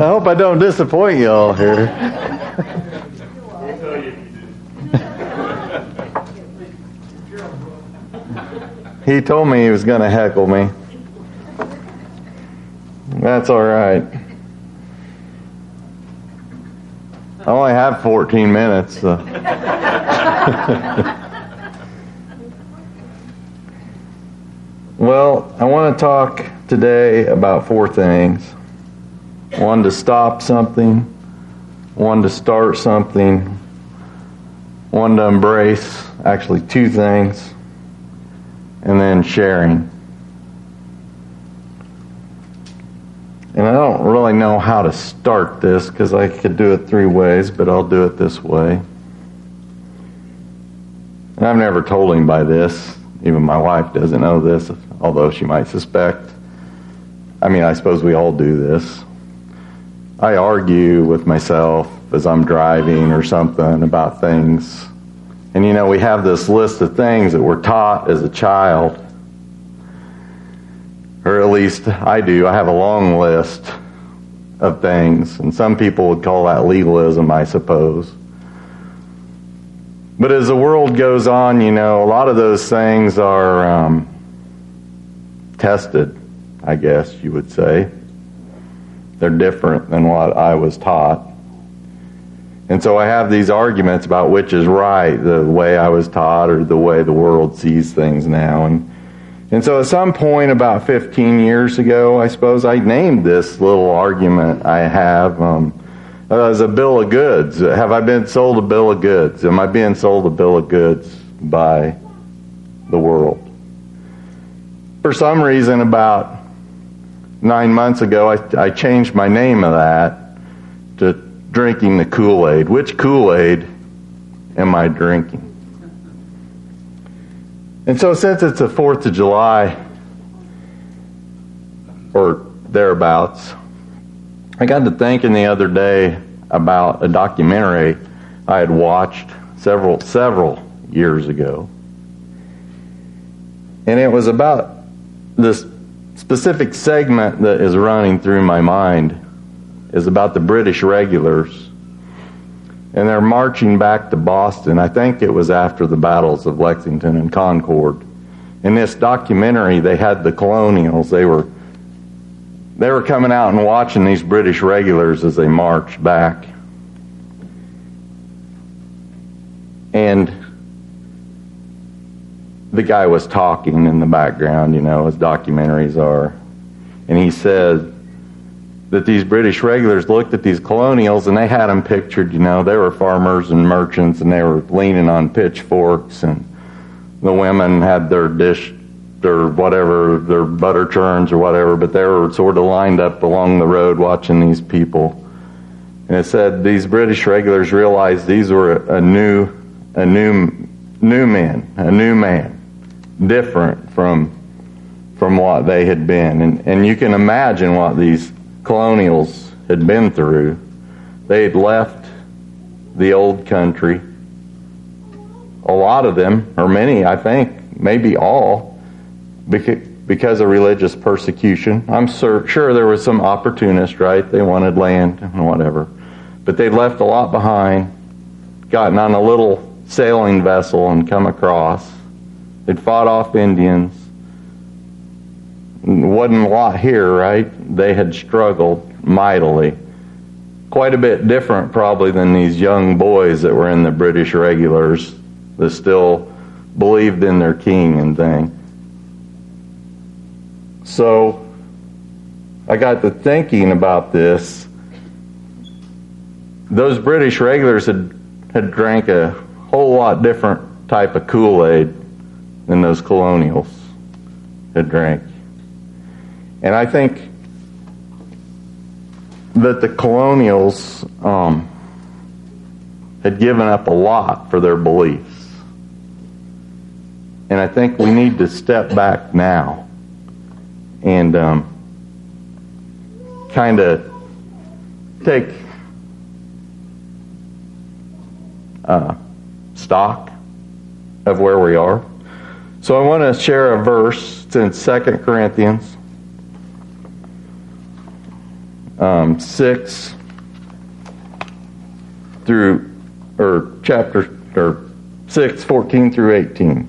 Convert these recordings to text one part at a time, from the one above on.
hope I don't disappoint you all here. He told me he was going to heckle me. That's all right. I only have 14 minutes. So. Well, I want to talk today about 4 things. 1, to stop something. 1, to start something. 1, to embrace, actually 2 things. And then sharing. And I don't really know how to start this because I could do it 3 ways, but I'll do it this way. And I've never told anybody this. Even my wife doesn't know this, although she might suspect. I mean, I suppose we all do this. I argue with myself as I'm driving or something about things. And you know, we have this list of things that we're taught as a child. Or at least I do. I have a long list of things. And some people would call that legalism, I suppose. But as the world goes on, you know, a lot of those things are tested, I guess you would say. They're different than what I was taught. And so I have these arguments about which is right, the way I was taught or the way the world sees things now. And so at some point about 15 years ago, I suppose, I named this little argument I have as a bill of goods. Have I been sold a bill of goods? Am I being sold a bill of goods by the world? For some reason, about 9 months ago, I changed my name of that to drinking the Kool-Aid. Which Kool-Aid am I drinking? And so since it's the 4th of July, or thereabouts, I got to thinking the other day about a documentary I had watched several years ago. And it was about this specific segment that is running through my mind is about the British regulars. And they're marching back to Boston. I think it was after the battles of Lexington and Concord. In this documentary, they had the colonials. They were coming out and watching these British regulars as they marched back. And the guy was talking in the background, you know, as documentaries are. And he said that these British regulars looked at these colonials and they had them pictured, you know, they were farmers and merchants and they were leaning on pitchforks, and the women had their dish or whatever, their butter churns or whatever, but they were sort of lined up along the road watching these people. And it said these British regulars realized these were a new man, different from what they had been. And you can imagine what these colonials had been through. They had left the old country. A lot of them, or many, I think, maybe all, because of religious persecution. I'm sure there was some opportunists, right? They wanted land and whatever. But they left a lot behind, gotten on a little sailing vessel and come across. They'd fought off Indians. Wasn't a lot here, right? They had struggled mightily. Quite a bit different probably than these young boys that were in the British regulars that still believed in their king and thing. So I got to thinking about this. Those British regulars had drank a whole lot different type of Kool-Aid than those colonials had drank. And I think that the colonials had given up a lot for their beliefs. And I think we need to step back now and kind of take stock of where we are. So I want to share a verse. It's in 2 Corinthians. 6 through, or chapter, or 6, 14 through 18.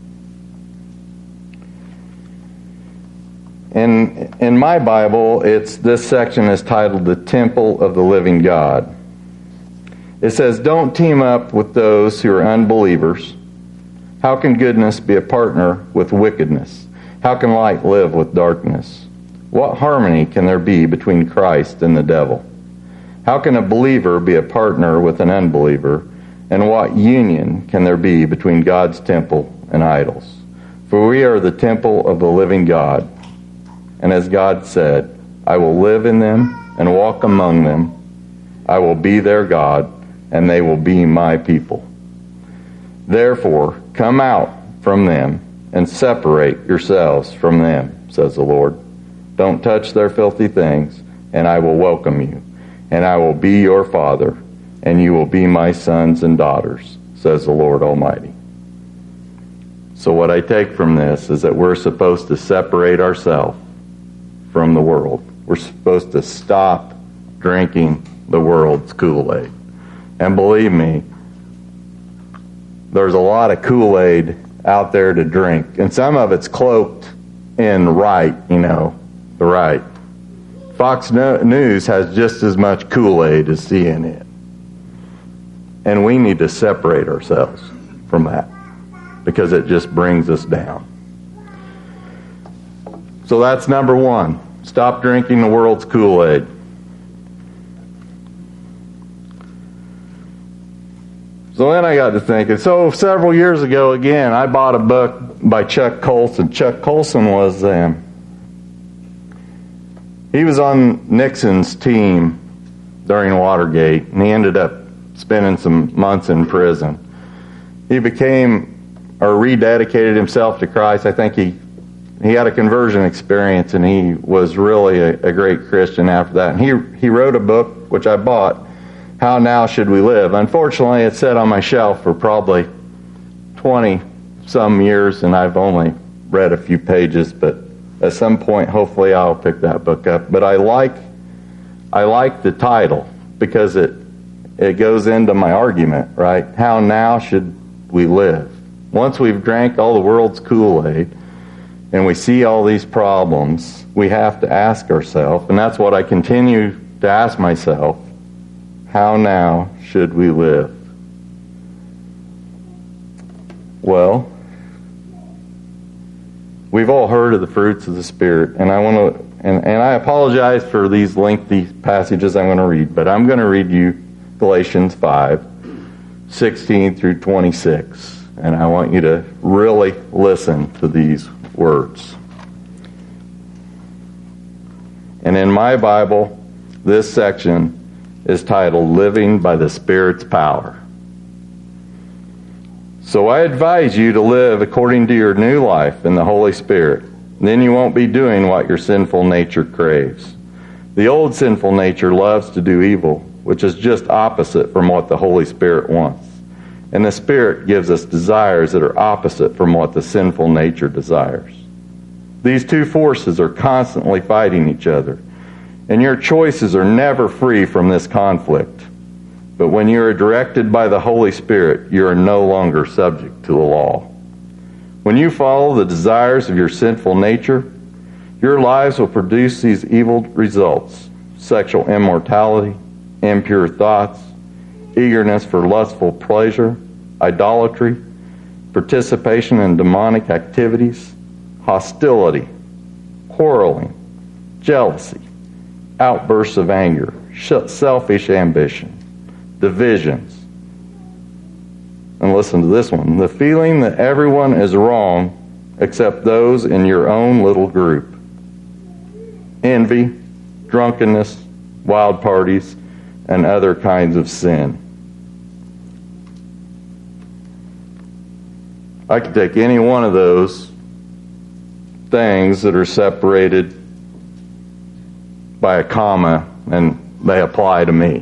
In my Bible, this section is titled The Temple of the Living God. It says, don't team up with those who are unbelievers. How can goodness be a partner with wickedness? How can light live with darkness? What harmony can there be between Christ and the devil? How can a believer be a partner with an unbeliever? And what union can there be between God's temple and idols? For we are the temple of the living God. And as God said, I will live in them and walk among them. I will be their God, and they will be my people. Therefore, come out from them and separate yourselves from them, says the Lord. Don't touch their filthy things, and I will welcome you. And I will be your Father, and you will be my sons and daughters, says the Lord Almighty. So what I take from this is that we're supposed to separate ourselves from the world. We're supposed to stop drinking the world's Kool-Aid. And believe me, there's a lot of Kool-Aid out there to drink. And some of it's cloaked in right, the right. Fox News has just as much Kool-Aid as CNN. And we need to separate ourselves from that because it just brings us down. So that's number one. Stop drinking the world's Kool-Aid. So then I got to thinking. So several years ago, again, I bought a book by Chuck Colson. Chuck Colson was he was on Nixon's team during Watergate, and he ended up spending some months in prison. He rededicated himself to Christ. I think he had a conversion experience, and he was really a great Christian after that. And he wrote a book, which I bought, How Now Should We Live? Unfortunately, it sat on my shelf for probably 20-some years, and I've only read a few pages, but at some point, hopefully, I'll pick that book up. But I like the title because it goes into my argument, right? How now should we live? Once we've drank all the world's Kool-Aid and we see all these problems, we have to ask ourselves, and that's what I continue to ask myself, how now should we live? Well, we've all heard of the fruits of the Spirit, and I apologize for these lengthy passages I'm going to read, but I'm going to read you Galatians 5:16 through 26, and I want you to really listen to these words. And in my Bible, this section is titled Living by the Spirit's Power. So I advise you to live according to your new life in the Holy Spirit. Then you won't be doing what your sinful nature craves. The old sinful nature loves to do evil, which is just opposite from what the Holy Spirit wants. And the Spirit gives us desires that are opposite from what the sinful nature desires. These two forces are constantly fighting each other, and your choices are never free from this conflict. But when you are directed by the Holy Spirit, you are no longer subject to the law. When you follow the desires of your sinful nature, your lives will produce these evil results: sexual immorality, impure thoughts, eagerness for lustful pleasure, idolatry, participation in demonic activities, hostility, quarreling, jealousy, outbursts of anger, selfish ambition, divisions. And listen to this one: the feeling that everyone is wrong except those in your own little group. Envy, drunkenness, wild parties, and other kinds of sin. I could take any one of those things that are separated by a comma and they apply to me.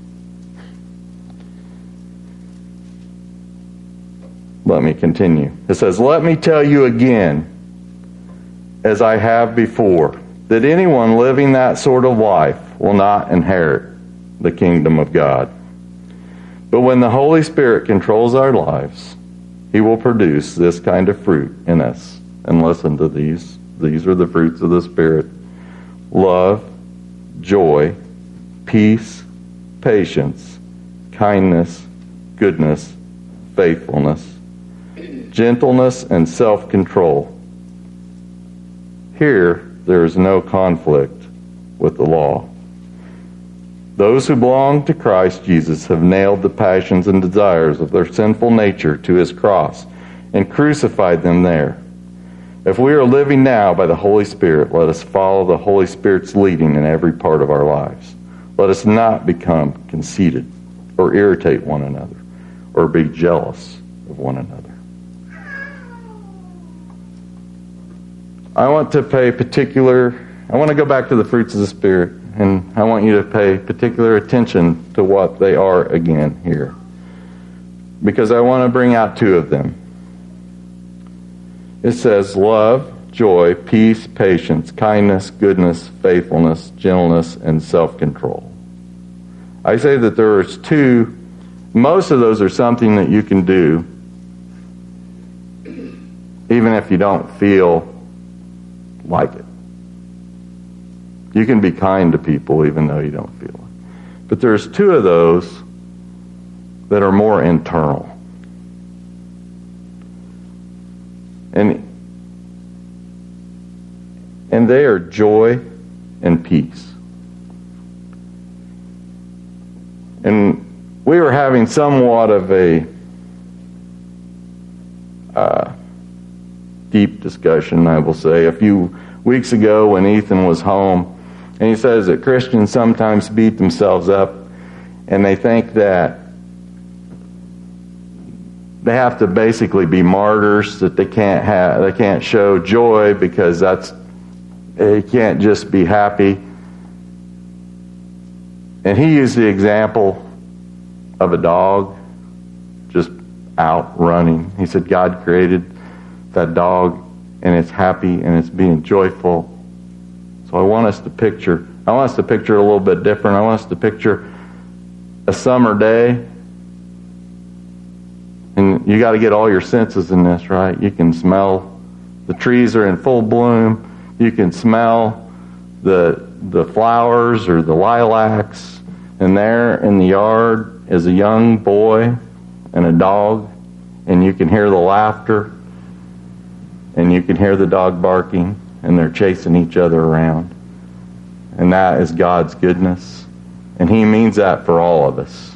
Let me continue. It says, "Let me tell you again, as I have before, that anyone living that sort of life will not inherit the kingdom of God. But when the Holy Spirit controls our lives, He will produce this kind of fruit in us. And listen to these. These are the fruits of the Spirit: love, joy, peace, patience, kindness, goodness, faithfulness, gentleness, and self-control. Here, there is no conflict with the law. Those who belong to Christ Jesus have nailed the passions and desires of their sinful nature to His cross and crucified them there. If we are living now by the Holy Spirit, let us follow the Holy Spirit's leading in every part of our lives. Let us not become conceited or irritate one another or be jealous of one another. I want to go back to the fruits of the Spirit, and I want you to pay particular attention to what they are again here, because I want to bring out two of them. It says love, joy, peace, patience, kindness, goodness, faithfulness, gentleness, and self-control. I say that there is two. Most of those are something that you can do even if you don't feel like it. You can be kind to people even though you don't feel it. But there's two of those that are more internal. And they are joy and peace. And we were having somewhat of a deep discussion, I will say, a few weeks ago when Ethan was home. And he says that Christians sometimes beat themselves up and they think that they have to basically be martyrs, that they can't show joy because they can't just be happy. And he used the example of a dog just out running. He said God created that dog and it's happy and it's being joyful. So I want us to picture a little bit different. I want us to picture a summer day. And you got to get all your senses in this, right? You can smell the trees are in full bloom. You can smell the flowers or the lilacs. And there in the yard is a young boy and a dog. And you can hear the laughter. And you can hear the dog barking. And they're chasing each other around. And that is God's goodness. And He means that for all of us.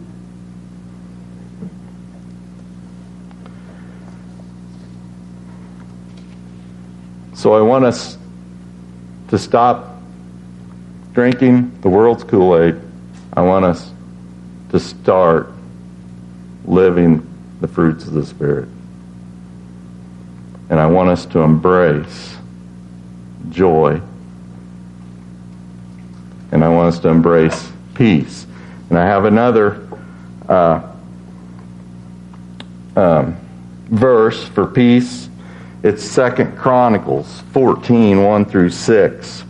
So I want us to stop drinking the world's Kool-Aid. I want us to start living the fruits of the Spirit. And I want us to embrace joy. And I want us to embrace peace. And I have another verse for peace. It's 2 Chronicles 14, 1 through 6.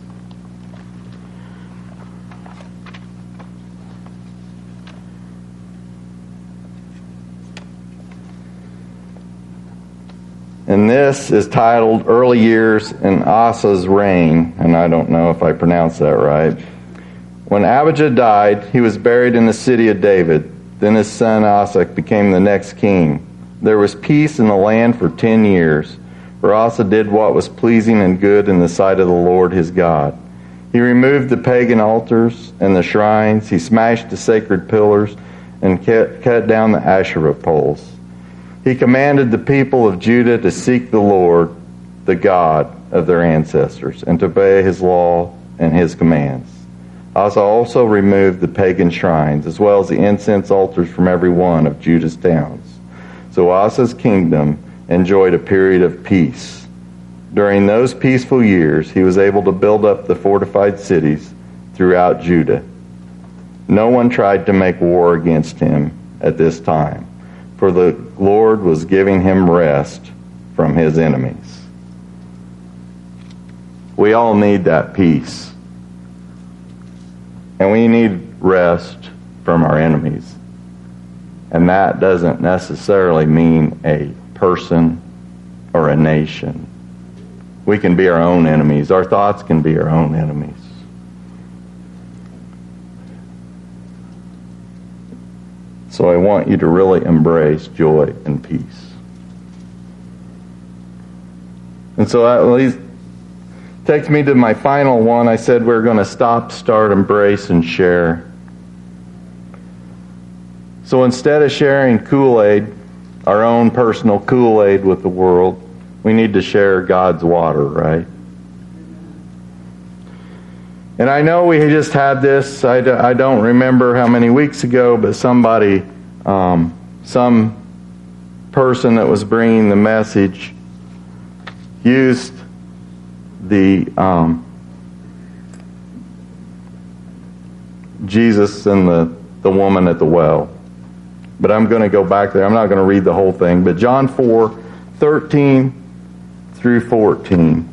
And this is titled Early Years in Asa's Reign. And I don't know if I pronounced that right. When Abijah died, he was buried in the city of David. Then his son Asa became the next king. There was peace in the land for 10 years. For Asa did what was pleasing and good in the sight of the Lord his God. He removed the pagan altars and the shrines. He smashed the sacred pillars and cut down the Asherah poles. He commanded the people of Judah to seek the Lord, the God of their ancestors, and to obey His law and His commands. Asa also removed the pagan shrines, as well as the incense altars from every one of Judah's towns. So Asa's kingdom enjoyed a period of peace. During those peaceful years, he was able to build up the fortified cities throughout Judah. No one tried to make war against him at this time, for the Lord was giving him rest from his enemies. We all need that peace. And we need rest from our enemies. And that doesn't necessarily mean a person or a nation. We can be our own enemies. Our thoughts can be our own enemies. So I want you to really embrace joy and peace. And so that at least takes me to my final one. I said we're going to stop, start, embrace, and share. So instead of sharing Kool-Aid, our own personal Kool-Aid with the world, we need to share God's water, right? And I know we just had this, I don't remember how many weeks ago, but somebody, some person that was bringing the message used the Jesus and the woman at the well. But I'm going to go back there. I'm not going to read the whole thing. But John 4:13 through 14.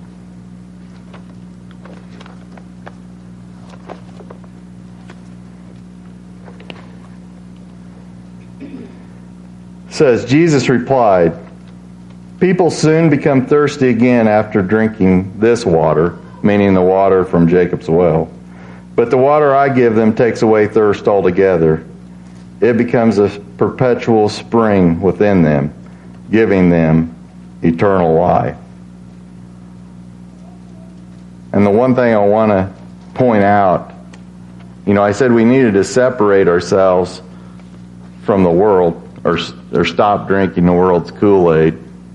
Says, Jesus replied, "People soon become thirsty again after drinking this water," meaning the water from Jacob's well. "But the water I give them takes away thirst altogether. It becomes a perpetual spring within them, giving them eternal life." And the one thing I want to point out, I said we needed to separate ourselves from the world or stop drinking the world's Kool-Aid.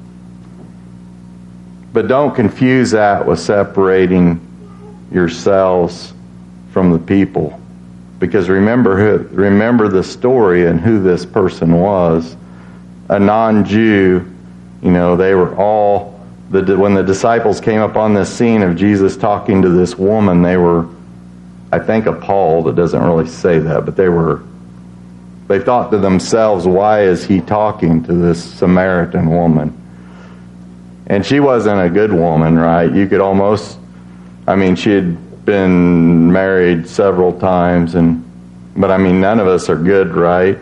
But don't confuse that with separating yourselves from the people. Because remember the story and who this person was. A non-Jew, they were all, when the disciples came up on this scene of Jesus talking to this woman, they were, I think, appalled. It doesn't really say that, but they thought to themselves, why is he talking to this Samaritan woman? And she wasn't a good woman, right? You could almost, she had been married several times, but none of us are good, right?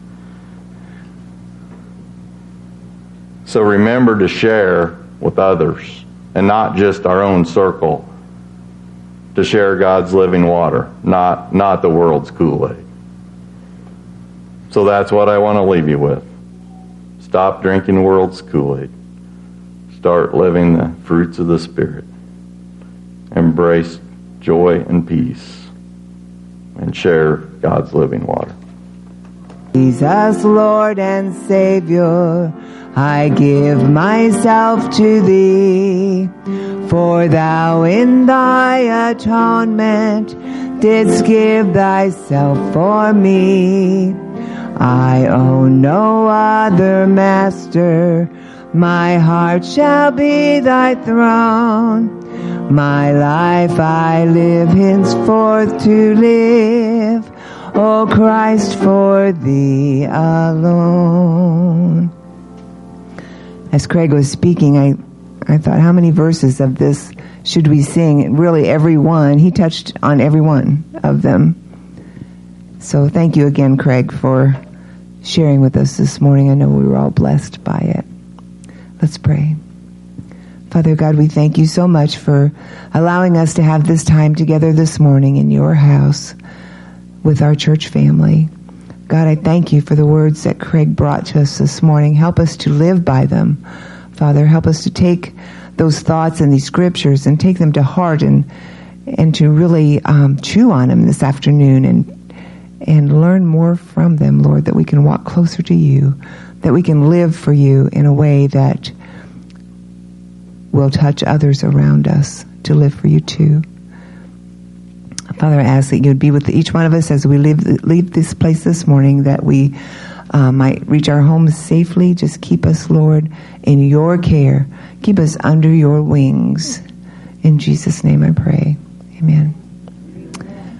So remember to share with others, and not just our own circle, to share God's living water, not the world's Kool-Aid. So that's what I want to leave you with. Stop drinking the world's Kool-Aid. Start living the fruits of the Spirit. Embrace joy and peace. And share God's living water. Jesus, Lord and Savior, I give myself to Thee. For Thou in Thy atonement didst give Thyself for me. I own no other master. My heart shall be Thy throne. My life I live henceforth to live, O Christ, for Thee alone. As Craig was speaking, I thought, how many verses of this should we sing? Really, every one. He touched on every one of them. So thank you again, Craig, for sharing with us this morning. I know we were all blessed by it. Let's pray. Father God, we thank You so much for allowing us to have this time together this morning in Your house with our church family. God, I thank You for the words that Craig brought to us this morning. Help us to live by them. Father, help us to take those thoughts and these scriptures and take them to heart and to really chew on them this afternoon and learn more from them, Lord, that we can walk closer to You, that we can live for You in a way that will touch others around us to live for You too. Father, I ask that You would be with each one of us as we leave this place this morning, that we might reach our homes safely. Just keep us, Lord, in Your care. Keep us under Your wings. In Jesus' name I pray. Amen.